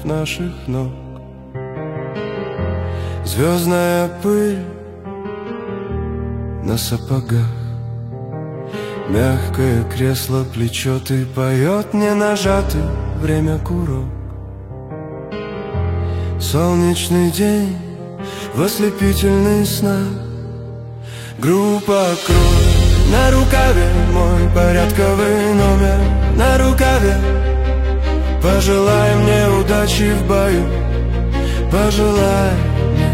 наших ног. Звездная пыль на сапогах, мягкое кресло, плечо, ты поет не нажатый, время курок. Солнечный день в ослепительный снах. Группа кровь на рукаве, мой порядковый номер на рукаве. Пожелай мне удачи в бою, пожелай мне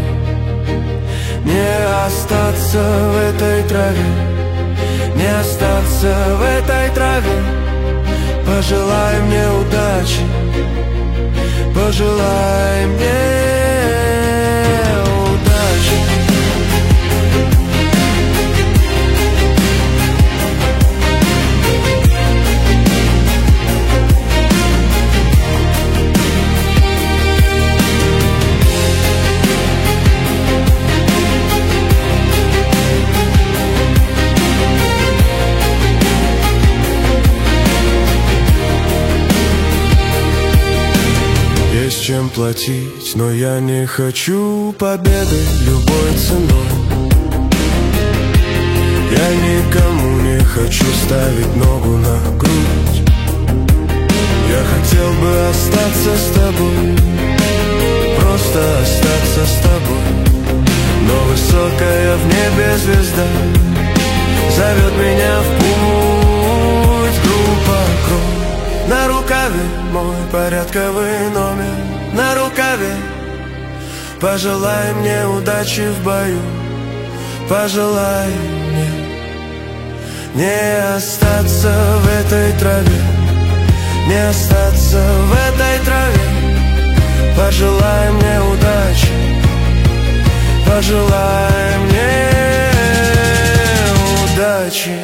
не остаться в этой траве, не остаться в этой траве. Пожелай мне удачи, пожелай мне удачи. Есть чем платить, но я не хочу победы любой ценой. Я никому не хочу ставить ногу на грудь. Я хотел бы остаться с тобой, просто остаться с тобой. Но высокая в небе звезда зовет меня в путь. Группа кровь на рукаве, мой порядковый номер на рукаве. Пожелай мне удачи в бою, пожелай мне не остаться в этой траве, не остаться в этой траве. Пожелай мне удачи, пожелай мне удачи.